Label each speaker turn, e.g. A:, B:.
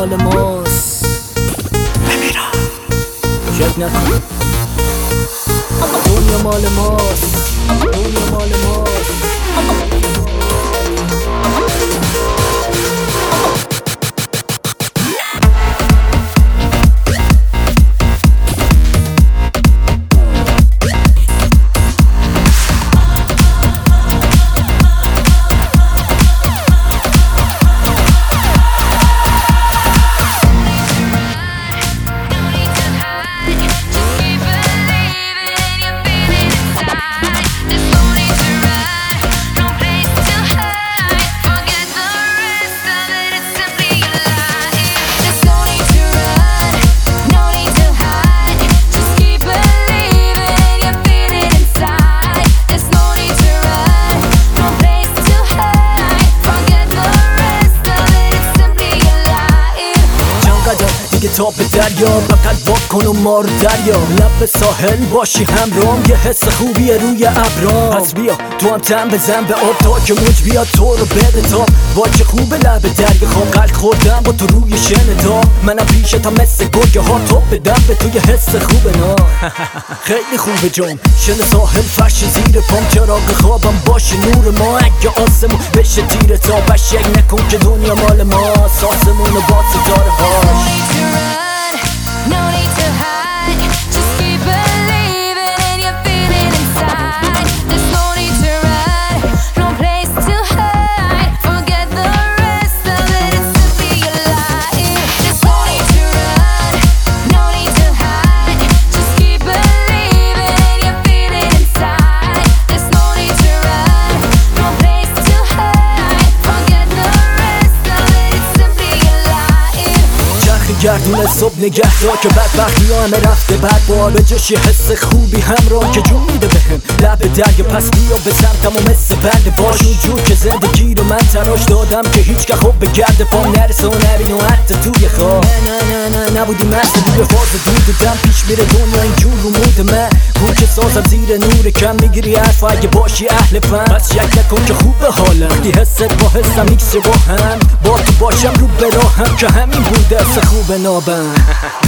A: مال ماست بمیرم شک نکن دنیا مال ماست دنیا مال ماست تا به دریا بقد واکن و ما رو دریا لب ساحل باشی همرام یه حس خوبیه روی ابرام پس بیا تو هم تن بزن به آب تا که موج بیاد تو رو بده تا وای چه خوبه لب دریا خواب قلق خوردم با تو روی شن تا منم پیشه تا مثل گرگه ها تو بدم به تو یه حس خوبه نا خیلی خوبه جام شن ساحل فرش زیر پام چراغ خوابم باشه نور ما اگه آسمون بشه تیره تا بشک نکن که دنیا مال ما آسمون با ستاره هاش
B: No need to hide, just keep believing and you feel it inside. There's no need to run, no place to hide. Forget the rest of it, it's simply your life. There's no need to run, no need to hide. Just keep believing and you feel it inside. There's no need to run, no place to hide. Forget the rest of it, it's simply your life.
A: چرخی گردون صبح نگه دار که بدبختی ها همه رفته بعد بار به جاش یه حس خوبی همراه که جون میده بهم لب دریا پس بیا به سمتم و مثل برده باش اونجور که زندگی رو من تراش دادم که هیچ که خوب به گرد پام نرسه و نبین و حتی توی خواب نه نبودی مثل روی فاز دودم پیش میره دنیا اینجور رو مود من بود که سازم زیر نور کم میگیری حرف اگه باشی اهل فن پس شک نکن که خوبه حالم وقتی حست با حسم میکسه با هم با تو باشم رو براهم که همین بوده حس خوب نابم